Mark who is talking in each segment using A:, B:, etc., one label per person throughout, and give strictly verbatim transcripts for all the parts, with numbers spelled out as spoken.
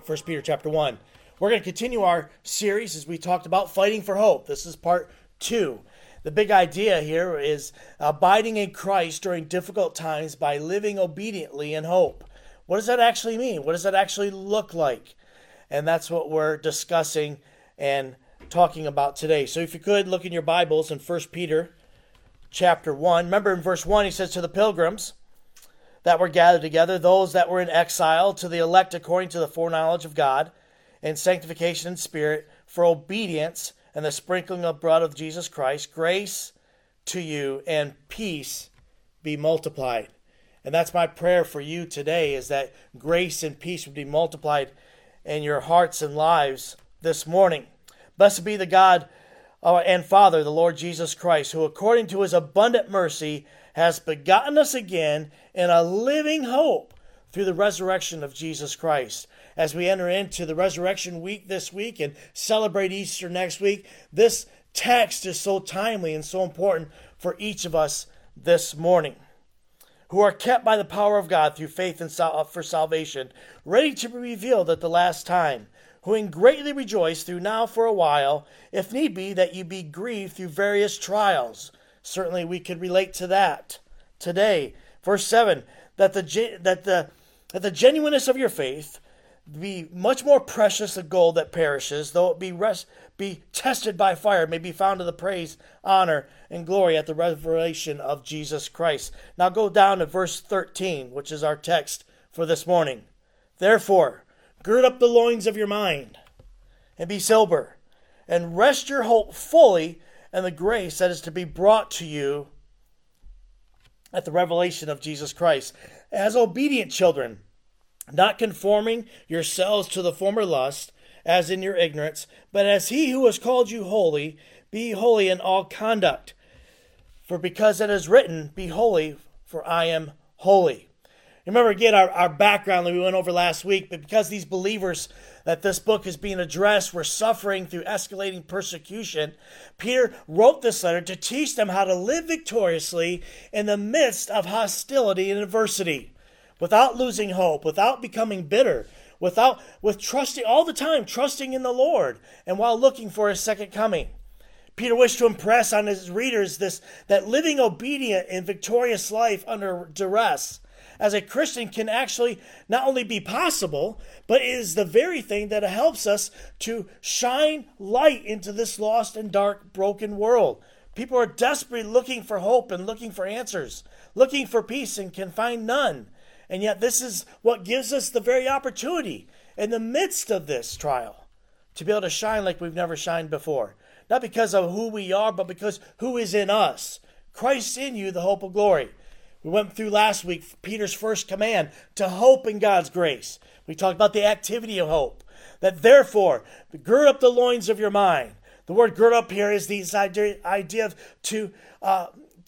A: First Peter chapter one. We're going to continue our series as we talked about fighting for hope. This is part two. The big idea here is abiding in Christ during difficult times by living obediently in hope. What does that actually mean? What does that actually look like? And that's what we're discussing and talking about today. So if you could, look in your Bibles in First Peter chapter one. Remember in verse one, he says, to the pilgrims that were gathered together, those that were in exile, to the elect according to the foreknowledge of God, and sanctification in spirit, for obedience and the sprinkling of blood of Jesus Christ, grace to you and peace be multiplied. And that's my prayer for you today, is that grace and peace would be multiplied in your hearts and lives this morning. Blessed be the God uh, and Father, the Lord Jesus Christ, who according to his abundant mercy has begotten us again in a living hope through the resurrection of Jesus Christ. As we enter into the resurrection week this week and celebrate Easter next week, this text is so timely and so important for each of us this morning, who are kept by the power of God through faith and sal- for salvation, ready to be revealed at the last time, who in greatly rejoice through now for a while, if need be, that you be grieved through various trials. Certainly we could relate to that today. Verse seven, that the that the that the genuineness of your faith be much more precious than gold that perishes, though it be rest, be tested by fire, may be found to the praise, honor, and glory at the revelation of Jesus Christ. Now go down to verse thirteen, which is our text for this morning. Therefore, gird up the loins of your mind, and be sober, and rest your hope fully in the grace that is to be brought to you at the revelation of Jesus Christ. As obedient children, not conforming yourselves to the former lust, as in your ignorance, but as he who has called you holy, be holy in all conduct. For because it is written, be holy, for I am holy. Remember again our, our background that we went over last week, but because these believers that this book is being addressed were suffering through escalating persecution, Peter wrote this letter to teach them how to live victoriously in the midst of hostility and adversity, without losing hope, without becoming bitter, without with trusting all the time, trusting in the Lord, and while looking for his second coming. Peter wished to impress on his readers this, that living obedient and victorious life under duress as a Christian can actually not only be possible, but is the very thing that helps us to shine light into this lost and dark, broken world. People are desperately looking for hope and looking for answers, looking for peace and can find none. And yet this is what gives us the very opportunity in the midst of this trial to be able to shine like we've never shined before. Not because of who we are, but because who is in us. Christ in you, the hope of glory. We went through last week Peter's first command to hope in God's grace. We talked about the activity of hope. That therefore, gird up the loins of your mind. The word gird up here is the idea, idea of to, uh,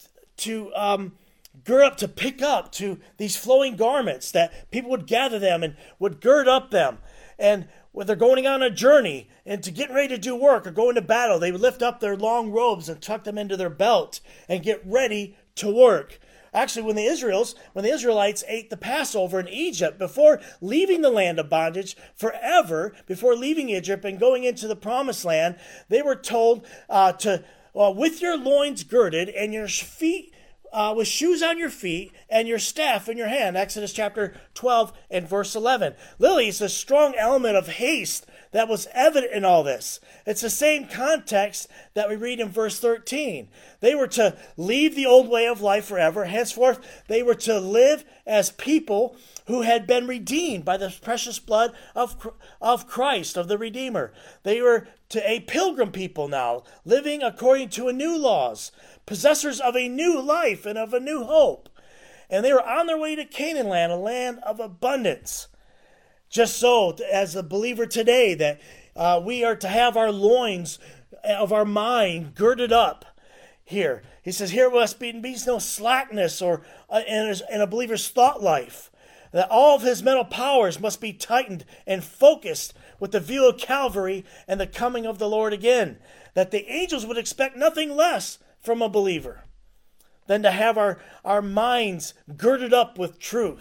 A: to um, gird up, to pick up, to these flowing garments that people would gather them and would gird up them. And when they're going on a journey and to get ready to do work or go into battle, they would lift up their long robes and tuck them into their belt and get ready to work. Actually, when the Israels, when the Israelites ate the Passover in Egypt, before leaving the land of bondage forever, before leaving Egypt and going into the promised land, they were told uh, to, uh, with your loins girded and your feet, uh, with shoes on your feet and your staff in your hand. Exodus chapter twelve and verse eleven. Lily is a strong element of haste that was evident in all this. It's the same context that we read in verse thirteen. They were to leave the old way of life forever. Henceforth, they were to live as people who had been redeemed by the precious blood of, of Christ, of the Redeemer. They were to a pilgrim people now, living according to a new laws, possessors of a new life and of a new hope. And they were on their way to Canaan land, a land of abundance. Just so, as a believer today, that uh, we are to have our loins of our mind girded up here. He says, here must be, be no slackness or uh, in, in a believer's thought life. That all of his mental powers must be tightened and focused with the view of Calvary and the coming of the Lord again. That the angels would expect nothing less from a believer than to have our, our minds girded up with truth,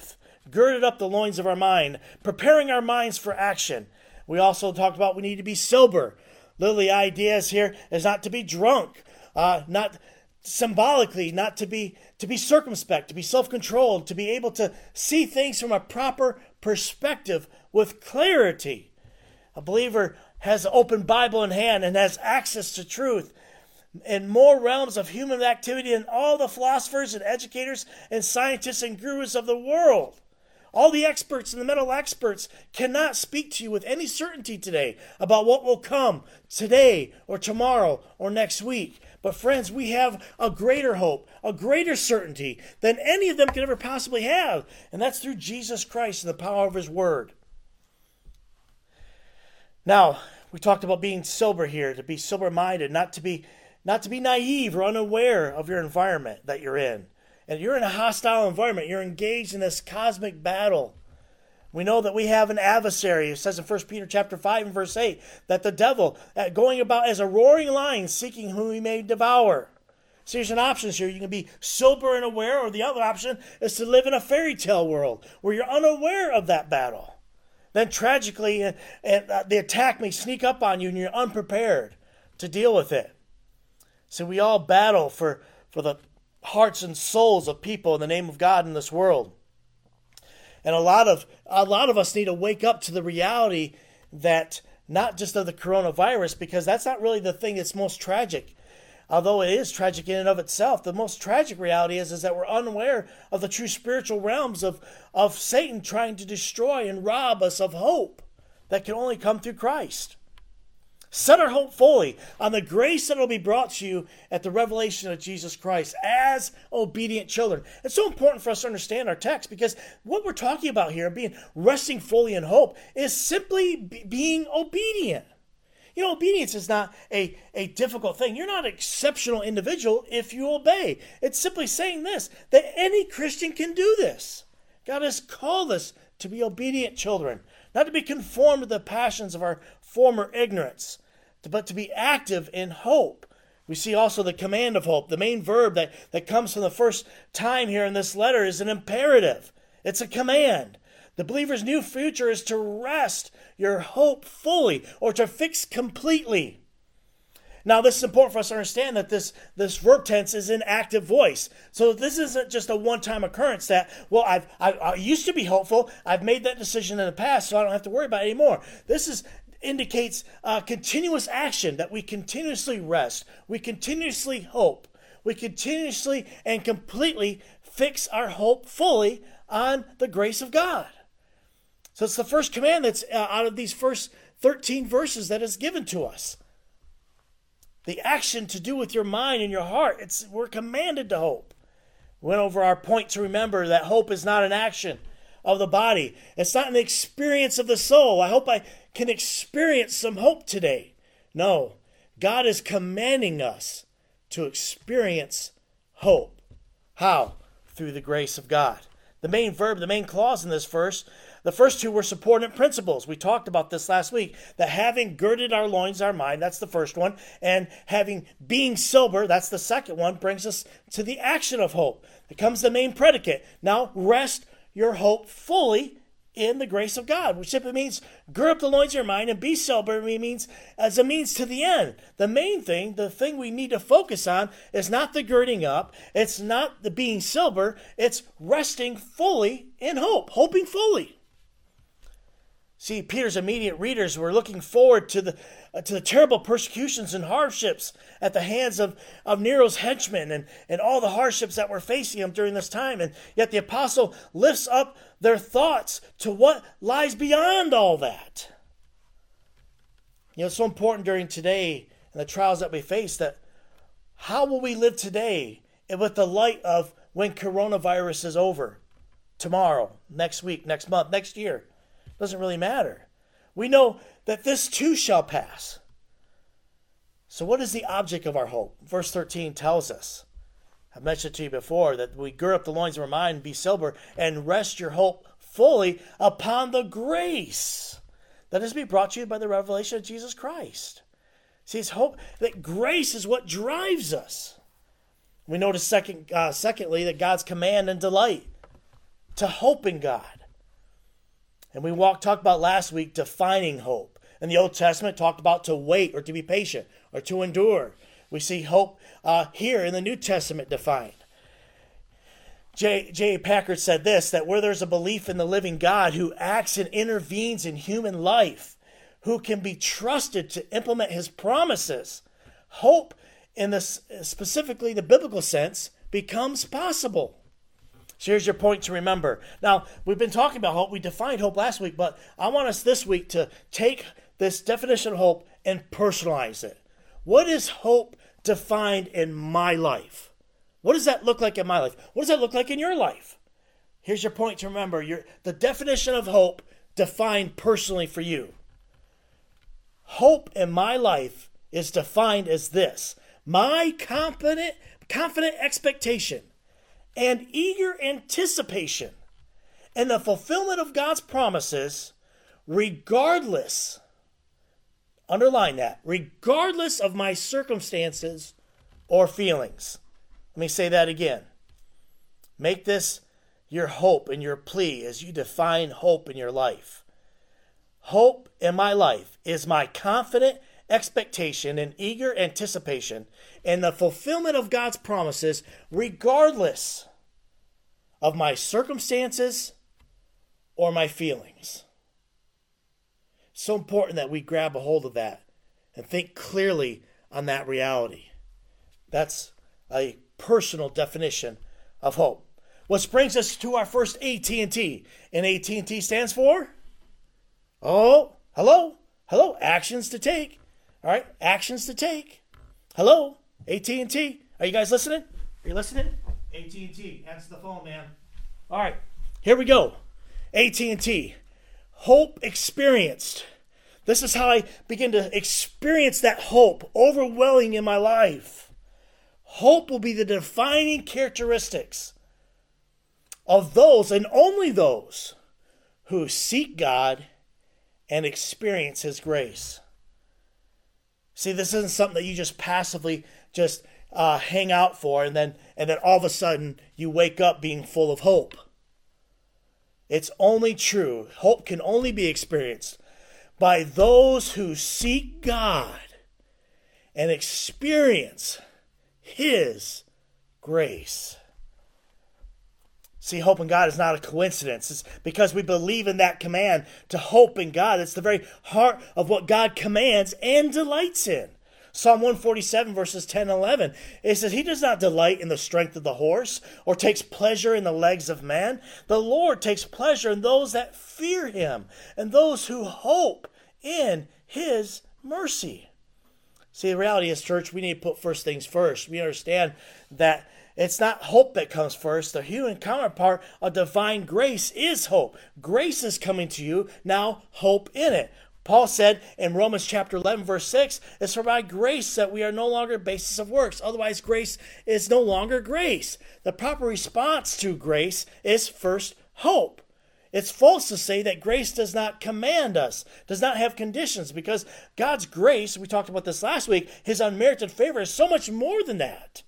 A: girded up the loins of our mind, preparing our minds for action. We also talked about we need to be sober. Literally, the idea is here is not to be drunk, uh, not symbolically, not to be to be circumspect, to be self-controlled, to be able to see things from a proper perspective with clarity. A believer has an open Bible in hand and has access to truth in more realms of human activity than all the philosophers and educators and scientists and gurus of the world. All the experts and the medical experts cannot speak to you with any certainty today about what will come today or tomorrow or next week. But friends, we have a greater hope, a greater certainty than any of them could ever possibly have. And that's through Jesus Christ and the power of his word. Now, we talked about being sober here, to be sober-minded, not to be, not to be naive or unaware of your environment that you're in. And you're in a hostile environment. You're engaged in this cosmic battle. We know that we have an adversary. It says in First Peter chapter five and verse eight that the devil, uh, going about as a roaring lion, seeking whom he may devour. So there's an option here. You can be sober and aware, or the other option is to live in a fairy tale world where you're unaware of that battle. Then tragically, uh, uh, the attack may sneak up on you and you're unprepared to deal with it. So we all battle for, for the hearts and souls of people in the name of God in this world. And a lot of a lot of us need to wake up to the reality that not just of the coronavirus, because that's not really the thing that's most tragic. Although it is tragic in and of itself, the most tragic reality is, is that we're unaware of the true spiritual realms of, of Satan trying to destroy and rob us of hope that can only come through Christ. Set our hope fully on the grace that will be brought to you at the revelation of Jesus Christ as obedient children. It's so important for us to understand our text, because what we're talking about here, being resting fully in hope, is simply b- being obedient. You know, obedience is not a, a difficult thing. You're not an exceptional individual if you obey. It's simply saying this, that any Christian can do this. God has called us to be obedient children, not to be conformed to the passions of our former ignorance, but to be active in hope. We see also the command of hope. The main verb that, that comes from the first time here in this letter is an imperative. It's a command. The believer's new future is to rest your hope fully, or to fix completely. Now, this is important for us to understand that this, this verb tense is in active voice. So this isn't just a one-time occurrence that, well, I've, I, I used to be hopeful. I've made that decision in the past, so I don't have to worry about it anymore. This is indicates uh, continuous action, that we continuously rest. We continuously hope. We continuously and completely fix our hope fully on the grace of God. So it's the first command that's uh, out of these first thirteen verses that is given to us. The action to do with your mind and your heart. It's we're commanded to hope. We went over our point to remember that hope is not an action of the body. It's not an experience of the soul. I hope I can experience some hope today. No, God is commanding us to experience hope. How? Through the grace of God. The main verb, the main clause in this verse, the first two were subordinate principles. We talked about this last week, that having girded our loins, our mind, that's the first one, and having being sober, that's the second one, brings us to the action of hope. It comes the main predicate. Now rest your hope fully in the grace of God, which simply means gird up the loins of your mind and be sober. It means as a means to the end. The main thing, the thing we need to focus on is not the girding up. It's not the being sober. It's resting fully in hope, hoping fully. See, Peter's immediate readers were looking forward to the uh, to the terrible persecutions and hardships at the hands of, of Nero's henchmen and, and all the hardships that were facing him during this time. And yet the apostle lifts up their thoughts to what lies beyond all that. You know, it's so important during today and the trials that we face that how will we live today with the light of when coronavirus is over? Tomorrow, next week, next month, next year. Doesn't really matter. We know that this too shall pass. So what is the object of our hope? Verse thirteen tells us, I've mentioned to you before, that we gird up the loins of our mind and be sober and rest your hope fully upon the grace that is to be brought to you by the revelation of Jesus Christ. See, it's hope that grace is what drives us. We notice second, uh, secondly, that God's command and delight to hope in God. And we walked, talked about last week defining hope. In the Old Testament, talked about to wait or to be patient or to endure. We see hope uh, here in the New Testament defined. J. J. Packard said this, that where there's a belief in the living God who acts and intervenes in human life, who can be trusted to implement his promises, hope in this, specifically the biblical sense, becomes possible. So here's your point to remember. Now, we've been talking about hope. We defined hope last week, but I want us this week to take this definition of hope and personalize it. What is hope defined in my life? What does that look like in my life? What does that look like in your life? Here's your point to remember. Your, the definition of hope defined personally for you. Hope in my life is defined as this: my confident, confident expectation and eager anticipation in the fulfillment of God's promises, regardless, underline that, regardless of my circumstances or feelings. Let me say that again. Make this your hope and your plea as you define hope in your life. Hope in my life is my confident expectation and eager anticipation in the fulfillment of God's promises, regardless of my circumstances or my feelings. It's so important that we grab a hold of that and think clearly on that reality. That's a personal definition of hope. Which brings us to our first A T and T. And A T and T stands for? Oh, hello, hello, actions to take. All right, actions to take. Hello, A T and T. Are you guys listening? Are you listening? A T and T, answer the phone, man. All right, here we go. A T and T, hope experienced. This is how I begin to experience that hope overwhelming in my life. Hope will be the defining characteristics of those, and only those, who seek God and experience his grace. See, this isn't something that you just passively just uh, hang out for and then and then all of a sudden you wake up being full of hope. It's only true. Hope can only be experienced by those who seek God and experience his grace. See, hope in God is not a coincidence. It's because we believe in that command to hope in God. It's the very heart of what God commands and delights in. Psalm one forty-seven verses ten and eleven. It says, he does not delight in the strength of the horse or takes pleasure in the legs of man. The Lord takes pleasure in those that fear him and those who hope in his mercy. See, the reality is, church, we need to put first things first. We understand that it's not hope that comes first. The human counterpart of divine grace is hope. Grace is coming to you, now hope in it. Paul said in Romans chapter eleven, verse six, it's for by grace that we are no longer basis of works. Otherwise, grace is no longer grace. The proper response to grace is first hope. It's false to say that grace does not command us, does not have conditions, because God's grace, we talked about this last week, his unmerited favor is so much more than that.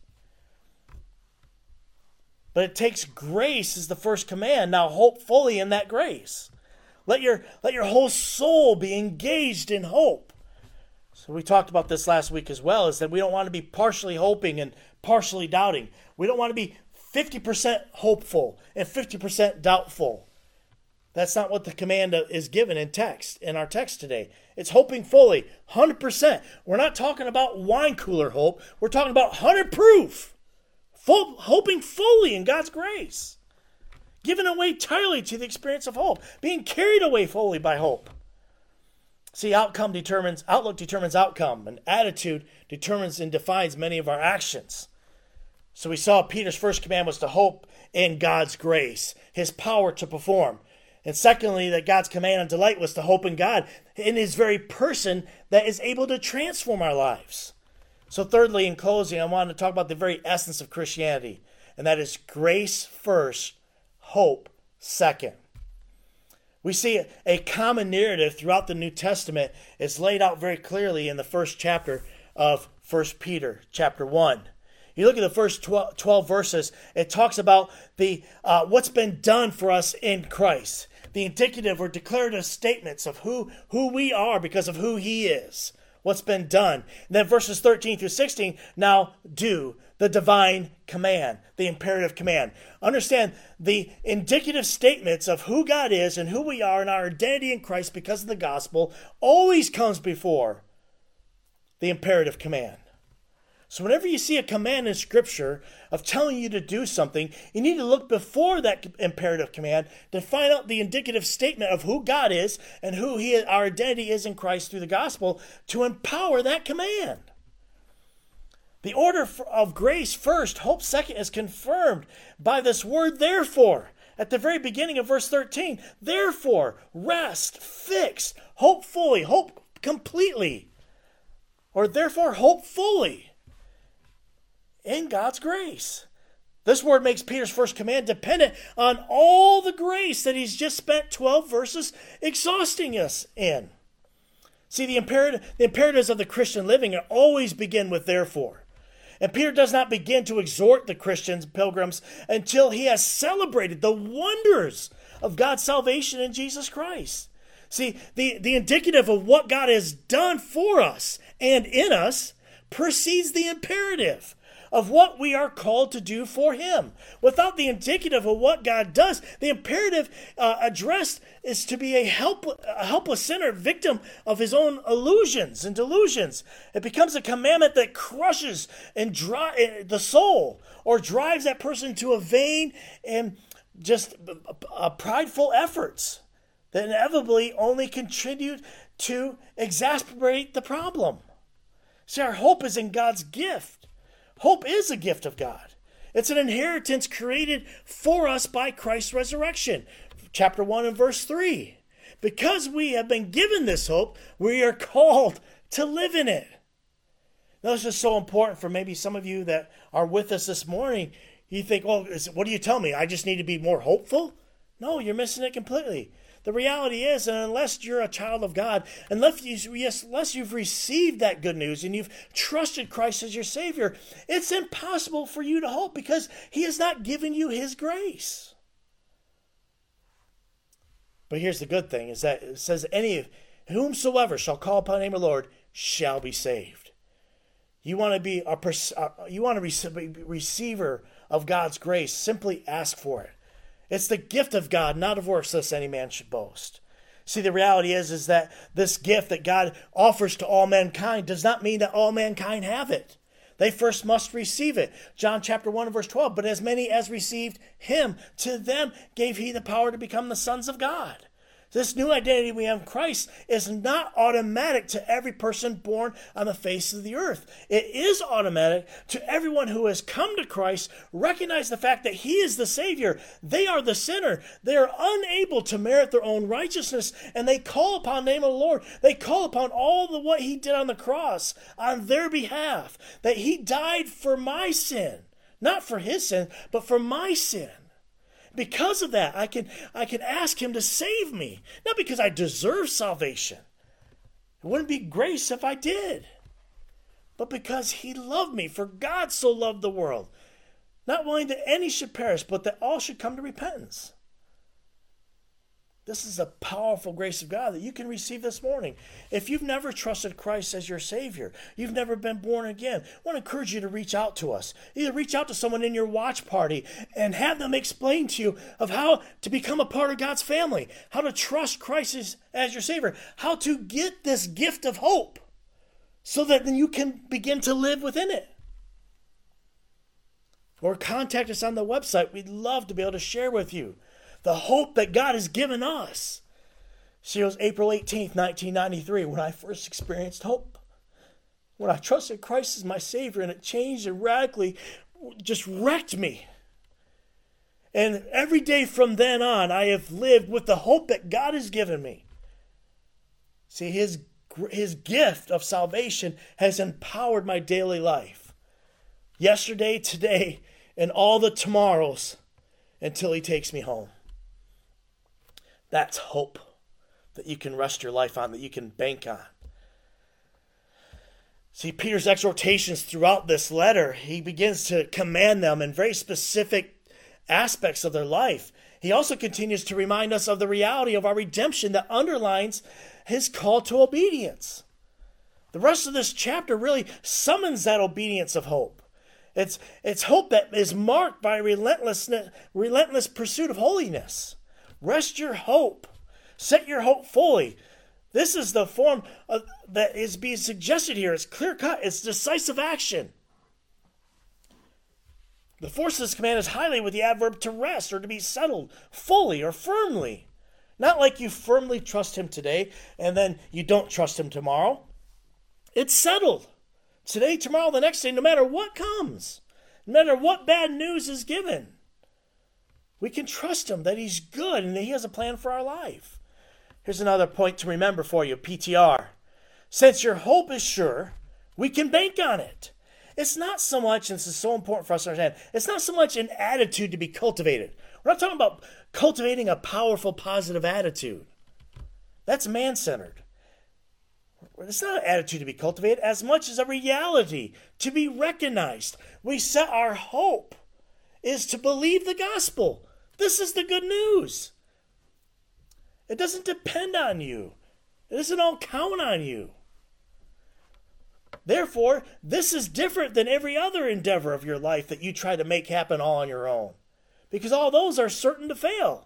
A: But it takes grace as the first command. Now hope fully in that grace. Let your, let your whole soul be engaged in hope. So we talked about this last week as well, is that we don't want to be partially hoping and partially doubting. We don't want to be fifty percent hopeful and fifty percent doubtful. That's not what the command is given in text, in our text today. It's hoping fully, one hundred percent. We're not talking about wine cooler hope. We're talking about one hundred proof. Full, hoping fully in God's grace. Given away entirely to the experience of hope. Being carried away fully by hope. See, outcome determines, outlook determines outcome. And attitude determines and defines many of our actions. So we saw Peter's first command was to hope in God's grace. His power to perform. And secondly, that God's command and delight was to hope in God. In his very person that is able to transform our lives. So thirdly, in closing, I want to talk about the very essence of Christianity. And that is grace first, hope second. We see a common narrative throughout the New Testament is laid out very clearly in the first chapter of First Peter, chapter one. You look at the first twelve verses, it talks about the uh, what's been done for us in Christ. the indicative or declarative statements of who, who we are because of who he is, what's been done. And then verses thirteen through sixteen, now do the divine command, the imperative command. Understand the indicative statements of who God is and who we are and our identity in Christ because of the gospel always comes before the imperative command. So whenever you see a command in Scripture of telling you to do something, you need to look before that imperative command to find out the indicative statement of who God is and who he is, our identity is in Christ through the gospel to empower that command. The order of grace first, hope second, is confirmed by this word therefore. At the very beginning of verse thirteen, therefore, rest, fix, hope fully, hope completely, or therefore hope fully in God's grace. This word makes Peter's first command dependent on all the grace that he's just spent twelve verses exhausting us in. See, the, imperative, the imperatives of the Christian living always begin with therefore. And Peter does not begin to exhort the Christians, pilgrims, until he has celebrated the wonders of God's salvation in Jesus Christ. See, the, the indicative of what God has done for us and in us precedes the imperative of what we are called to do for him. Without the indicative of what God does, the imperative uh, addressed is to be a, help, a helpless sinner, victim of his own illusions and delusions. It becomes a commandment that crushes and dri- the soul or drives that person to a vain and just uh, prideful efforts that inevitably only contribute to exacerbate the problem. See, our hope is in God's gift. Hope is a gift of God. It's an inheritance created for us by Christ's resurrection. Chapter one and verse three. Because we have been given this hope, we are called to live in it. Now, this is so important for maybe some of you that are with us this morning. You think, oh, what do you tell me? I just need to be more hopeful? No, you're missing it completely. The reality is, and unless you're a child of God, unless, you, yes, unless you've received that good news and you've trusted Christ as your Savior, it's impossible for you to hope because he has not given you his grace. But here's the good thing, is that it says, any whomsoever shall call upon the name of the Lord shall be saved. You want to be a you want to be a receiver of God's grace, simply ask for it. It's the gift of God, not of works, lest any man should boast. See, the reality is, is that this gift that God offers to all mankind does not mean that all mankind have it. They first must receive it. John chapter one and verse twelve, but as many as received him, to them gave he the power to become the sons of God. This new identity we have in Christ is not automatic to every person born on the face of the earth. It is automatic to everyone who has come to Christ, recognize the fact that he is the Savior. They are the sinner. They are unable to merit their own righteousness, and they call upon the name of the Lord. They call upon all the what he did on the cross on their behalf, that he died for my sin, not for his sin, but for my sin. Because of that, I can I can ask him to save me. Not because I deserve salvation. It wouldn't be grace if I did. But because he loved me. For God so loved the world, not willing that any should perish, but that all should come to repentance. This is a powerful grace of God that you can receive this morning. If you've never trusted Christ as your Savior, you've never been born again, I want to encourage you to reach out to us. Either reach out to someone in your watch party and have them explain to you of how to become a part of God's family, how to trust Christ as, as your Savior, how to get this gift of hope so that then you can begin to live within it. Or contact us on the website. We'd love to be able to share with you the hope that God has given us. See, it was April eighteenth, nineteen ninety-three, when I first experienced hope. When I trusted Christ as my Savior, and it changed and radically just wrecked me. And every day from then on, I have lived with the hope that God has given me. See, his, his gift of salvation has empowered my daily life. Yesterday, today, and all the tomorrows until he takes me home. That's hope that you can rest your life on, that you can bank on. See, Peter's exhortations throughout this letter, he begins to command them in very specific aspects of their life. He also continues to remind us of the reality of our redemption that underlines his call to obedience. The rest of this chapter really summons that obedience of hope. It's, it's hope that is marked by relentless, relentless pursuit of holiness. Rest your hope. Set your hope fully. This is the form of, that is being suggested here. It's clear-cut. It's decisive action. The force of this command is highlighted with the adverb to rest or to be settled fully or firmly. Not like you firmly trust him today and then you don't trust him tomorrow. It's settled. Today, tomorrow, the next day, no matter what comes, no matter what bad news is given, we can trust him that he's good and that he has a plan for our life. Here's another point to remember for you, P T R. Since your hope is sure, we can bank on it. It's not so much, and this is so important for us to understand, it's not so much an attitude to be cultivated. We're not talking about cultivating a powerful, positive attitude. That's man-centered. It's not an attitude to be cultivated as much as a reality to be recognized. We set our hope is to believe the gospel. This is the good news. It doesn't depend on you. It doesn't all count on you. Therefore, this is different than every other endeavor of your life that you try to make happen all on your own. Because all those are certain to fail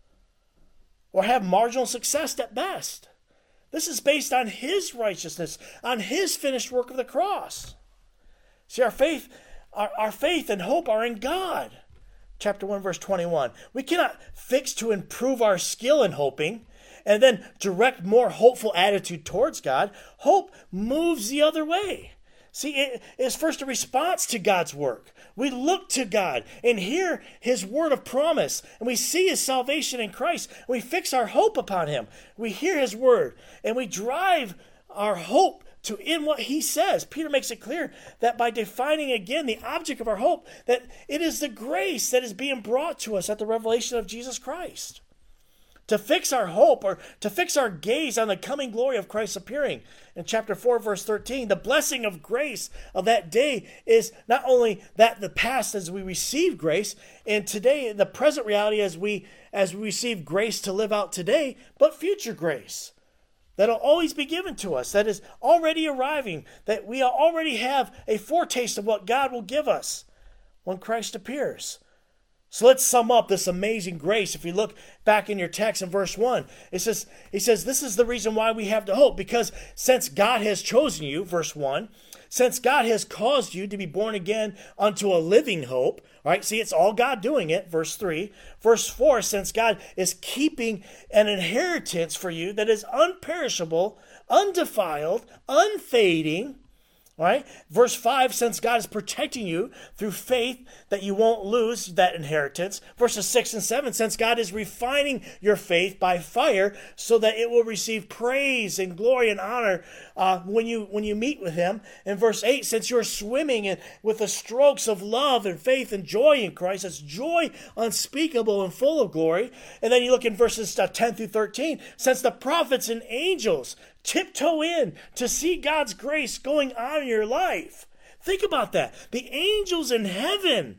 A: or have marginal success at best. This is based on his righteousness, on his finished work of the cross. See, our faith, our, our faith and hope are in God. Chapter one, verse twenty-one. We cannot fix to improve our skill in hoping and then direct more hopeful attitude towards God. Hope moves the other way. See, it is first a response to God's work. We look to God and hear his word of promise, and we see his salvation in Christ. We fix our hope upon him. We hear his word, and we drive our hope to in what he says. Peter makes it clear that by defining again the object of our hope, that it is the grace that is being brought to us at the revelation of Jesus Christ. To fix our hope or to fix our gaze on the coming glory of Christ's appearing. In chapter four, verse thirteen, the blessing of grace of that day is not only that the past as we receive grace, and today the present reality as we as we receive grace to live out today, but future grace that'll always be given to us, that is already arriving, that we already have a foretaste of what God will give us when Christ appears. So let's sum up this amazing grace. If you look back in your text in verse one, it says, he says, this is the reason why we have to hope, because since God has chosen you, verse one, since God has caused you to be born again unto a living hope, right? See, it's all God doing it, verse three. Verse four, since God is keeping an inheritance for you that is unperishable, undefiled, unfading, right? Verse five, since God is protecting you through faith that you won't lose that inheritance. Verses six and seven, since God is refining your faith by fire so that it will receive praise and glory and honor uh, when you when you meet with him. And verse eight, since you're swimming in, with the strokes of love and faith and joy in Christ, it's joy unspeakable and full of glory. And then you look in verses ten through thirteen, since the prophets and angels tiptoe in to see God's grace going on in your life. Think about that. The angels in heaven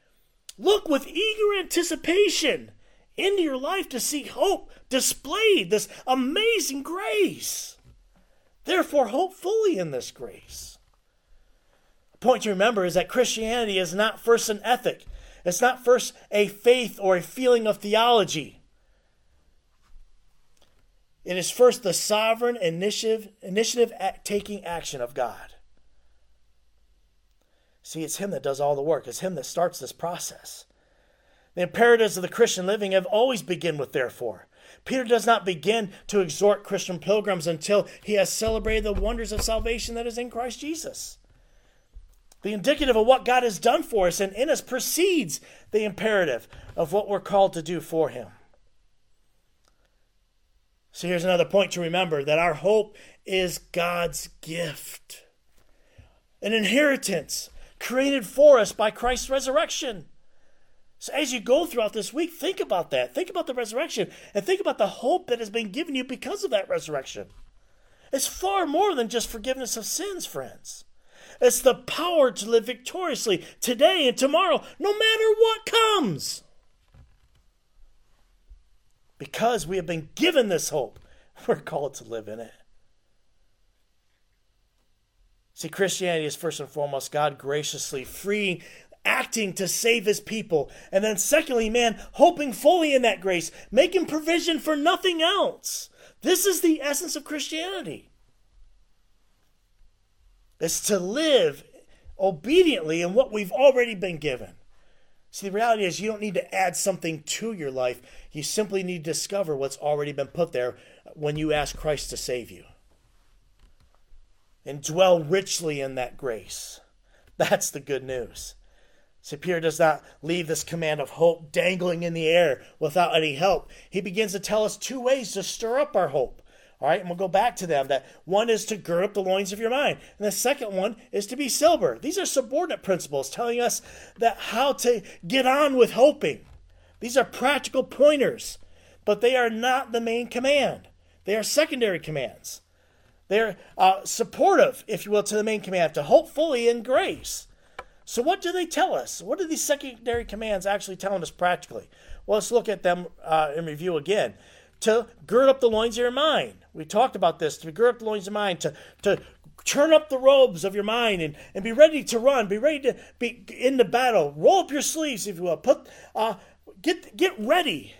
A: look with eager anticipation into your life to see hope displayed, this amazing grace. Therefore, hope fully in this grace. A point to remember is that Christianity is not first an ethic. It's not first a faith or a feeling of theology. It is first the sovereign initiative, initiative taking action of God. See, it's him that does all the work. It's him that starts this process. The imperatives of the Christian living have always begun with therefore. Peter does not begin to exhort Christian pilgrims until he has celebrated the wonders of salvation that is in Christ Jesus. The indicative of what God has done for us and in us precedes the imperative of what we're called to do for him. So here's another point to remember, that our hope is God's gift. An inheritance created for us by Christ's resurrection. So as you go throughout this week, think about that. Think about the resurrection and think about the hope that has been given you because of that resurrection. It's far more than just forgiveness of sins, friends. It's the power to live victoriously today and tomorrow, no matter what comes. Because we have been given this hope, we're called to live in it. See, Christianity is first and foremost God graciously freeing, acting to save his people. And then secondly, man, hoping fully in that grace, making provision for nothing else. This is the essence of Christianity. It's to live obediently in what we've already been given. See, the reality is you don't need to add something to your life. You simply need to discover what's already been put there when you ask Christ to save you. And dwell richly in that grace. That's the good news. See, Peter does not leave this command of hope dangling in the air without any help. He begins to tell us two ways to stir up our hope. All right, and we'll go back to them. That one is to gird up the loins of your mind. And the second one is to be sober. These are subordinate principles telling us that how to get on with hoping. These are practical pointers, but they are not the main command. They are secondary commands. They're uh, supportive, if you will, to the main command, to hope fully in grace. So what do they tell us? What are these secondary commands actually telling us practically? Well, let's look at them uh, in review again. To gird up the loins of your mind. We talked about this. To gird up the loins of your mind. To, to turn up the robes of your mind and, and be ready to run. Be ready to be in the battle. Roll up your sleeves, if you will. Put, uh, get, get ready.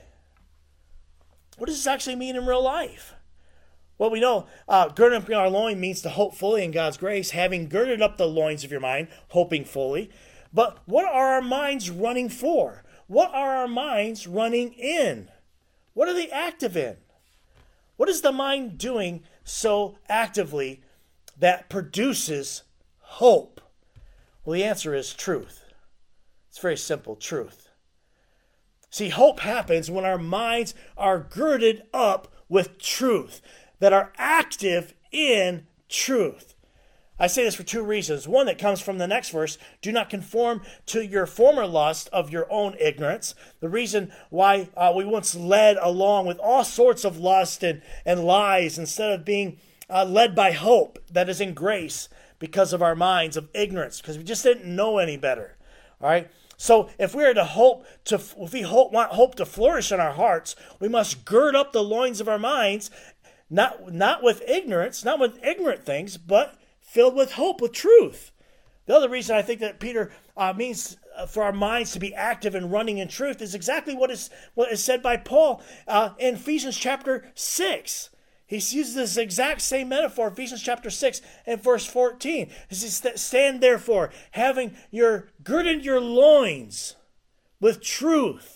A: What does this actually mean in real life? Well, we know uh, girding up our loin means to hope fully in God's grace, having girded up the loins of your mind, hoping fully. But what are our minds running for? What are our minds running in? What are they active in? What is the mind doing so actively that produces hope? Well, the answer is truth. It's very simple, truth. See, hope happens when our minds are girded up with truth, that are active in truth. I say this for two reasons. One that comes from the next verse, do not conform to your former lust of your own ignorance. The reason why uh, we once led along with all sorts of lust and, and lies instead of being uh, led by hope that is in grace because of our minds of ignorance, because we just didn't know any better. All right. So if we are to hope to, if we hope, want hope to flourish in our hearts, we must gird up the loins of our minds, not, not with ignorance, not with ignorant things, but filled with hope, with truth. The other reason I think that Peter uh, means for our minds to be active and running in truth is exactly what is what is said by Paul uh, in Ephesians chapter six. He uses this exact same metaphor, Ephesians chapter six and verse fourteen. He says, stand therefore, having your girded your loins with truth.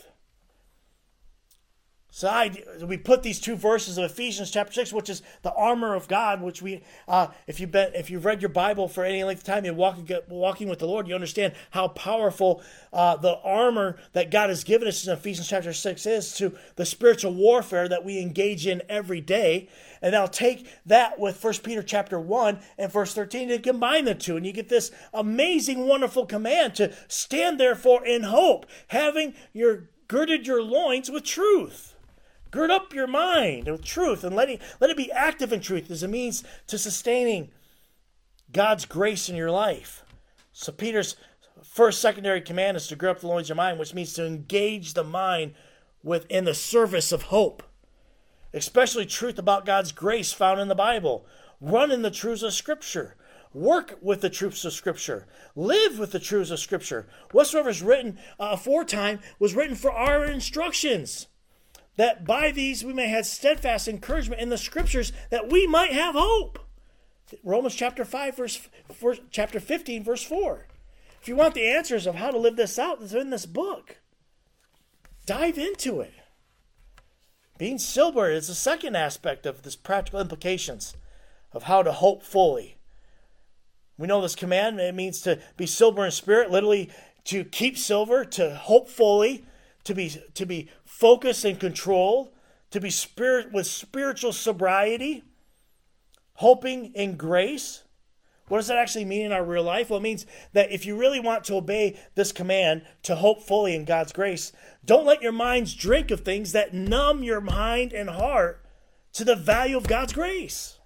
A: So I, we put these two verses of Ephesians chapter six, which is the armor of God, which we, uh, if you've been, if you've read your Bible for any length of time, you're walking, walking with the Lord, you understand how powerful uh, the armor that God has given us in Ephesians chapter six is to the spiritual warfare that we engage in every day. And I'll take that with First Peter chapter one and verse thirteen and combine the two, and you get this amazing, wonderful command to stand therefore in hope, having your girded your loins with truth. Gird up your mind with truth and let it, let it be active in truth as a means to sustaining God's grace in your life. So Peter's first secondary command is to gird up the loins of your mind, which means to engage the mind within the service of hope, especially truth about God's grace found in the Bible. Run in the truths of Scripture. Work with the truths of Scripture. Live with the truths of Scripture. Whatsoever is written uh, aforetime was written for our instructions, that by these we may have steadfast encouragement in the Scriptures, that we might have hope. Romans chapter five, verse, verse chapter fifteen, verse four. If you want the answers of how to live this out, it's in this book. Dive into it. Being sober is the second aspect of this practical implications of how to hope fully. We know this command, it means to be sober in spirit, literally to keep sober, to hope fully, to be to be focused and controlled, to be spirit with spiritual sobriety, hoping in grace. What does that actually mean in our real life? Well, it means that if you really want to obey this command to hope fully in God's grace, don't let your minds drink of things that numb your mind and heart to the value of God's grace.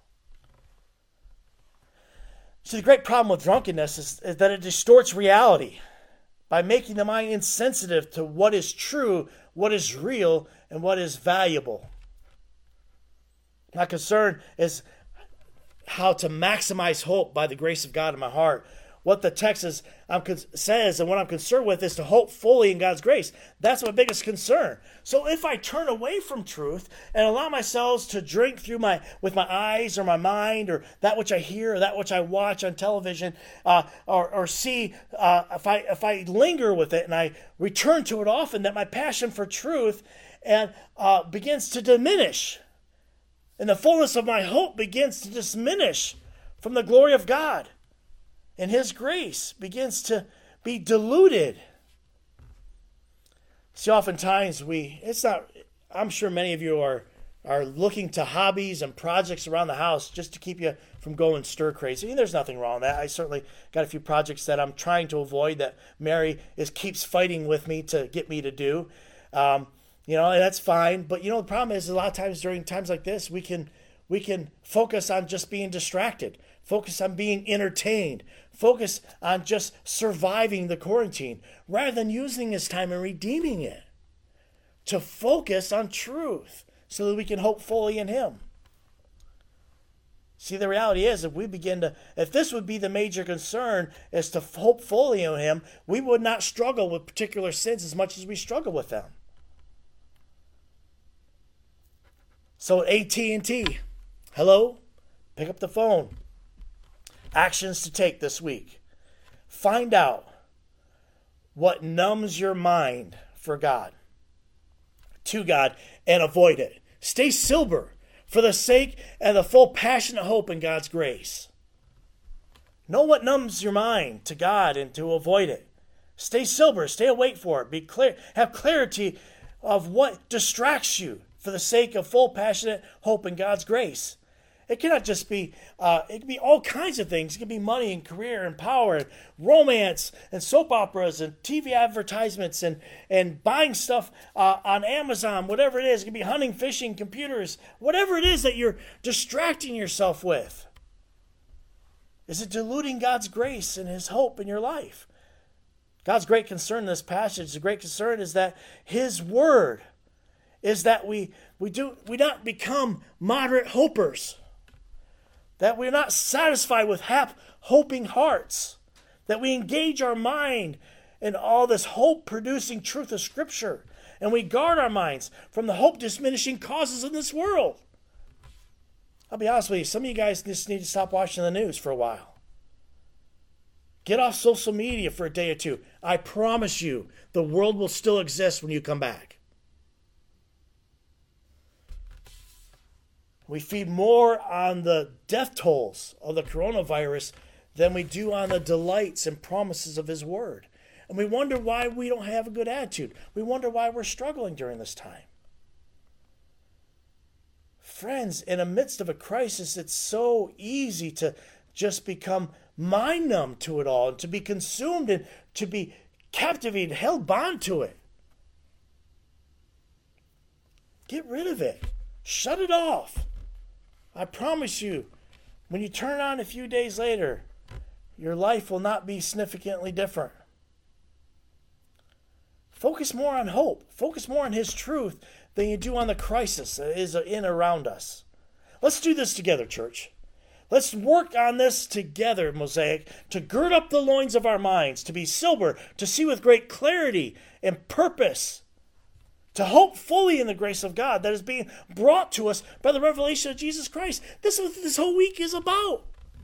A: See, the great problem with drunkenness is, is that it distorts reality by making the mind insensitive to what is true, what is real, and what is valuable. My concern is how to maximize hope by the grace of God in my heart. What the text is, I'm, says and what I'm concerned with is to hope fully in God's grace. That's my biggest concern. So if I turn away from truth and allow myself to drink through my with my eyes or my mind or that which I hear or that which I watch on television uh, or, or see, uh, if I if I linger with it and I return to it often, that my passion for truth and uh, begins to diminish. And the fullness of my hope begins to diminish from the glory of God. And His grace begins to be diluted. See, oftentimes we, it's not, I'm sure many of you are, are looking to hobbies and projects around the house just to keep you from going stir crazy. And there's nothing wrong with that. I certainly got a few projects that I'm trying to avoid that Mary is keeps fighting with me to get me to do. Um, you know, and that's fine. But you know, the problem is a lot of times during times like this, we can we can focus on just being distracted, focus on being entertained, focus on just surviving the quarantine, rather than using this time and redeeming it to focus on truth so that we can hope fully in Him. See, the reality is, if we begin to, if this would be the major concern, is to hope fully in Him, we would not struggle with particular sins as much as we struggle with them. So A T and T, hello, pick up the phone. Actions to take this week. Find out what numbs your mind for God, to God, and avoid it. Stay sober for the sake and the full passionate hope in God's grace. Know what numbs your mind to God and to avoid it. Stay sober. Stay awake for it. Be clear. Have clarity of what distracts you for the sake of full passionate hope in God's grace. It cannot just be, uh, it can be all kinds of things. It can be money and career and power and romance and soap operas and T V advertisements and, and buying stuff uh, on Amazon, whatever it is. It can be hunting, fishing, computers, whatever it is that you're distracting yourself with. Is it diluting God's grace and His hope in your life? God's great concern in this passage, the great concern is that His word is that we we do we not become moderate hopers. That we're not satisfied with half hoping hearts. That we engage our mind in all this hope producing truth of Scripture. And we guard our minds from the hope diminishing causes in this world. I'll be honest with you, some of you guys just need to stop watching the news for a while. Get off social media for a day or two. I promise you, the world will still exist when you come back. We feed more on the death tolls of the coronavirus than we do on the delights and promises of His word. And we wonder why we don't have a good attitude. We wonder why we're struggling during this time. Friends, in the midst of a crisis, it's so easy to just become mind numb to it all, and to be consumed and to be captivated, held bound to it. Get rid of it. Shut it off. I promise you, when you turn on a few days later, your life will not be significantly different. Focus more on hope. Focus more on His truth than you do on the crisis that is in around us. Let's do this together, church. Let's work on this together, Mosaic, to gird up the loins of our minds, to be sober, to see with great clarity and purpose, to hope fully in the grace of God that is being brought to us by the revelation of Jesus Christ. This is what this whole week is about.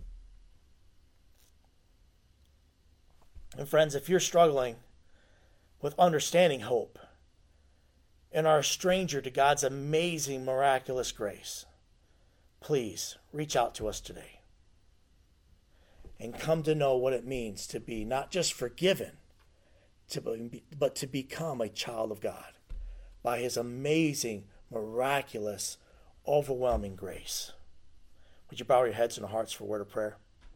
A: And friends, if you're struggling with understanding hope and are a stranger to God's amazing, miraculous grace, please reach out to us today and come to know what it means to be not just forgiven, to be, but to become a child of God by His amazing, miraculous, overwhelming grace. Would you bow your heads and hearts for a word of prayer?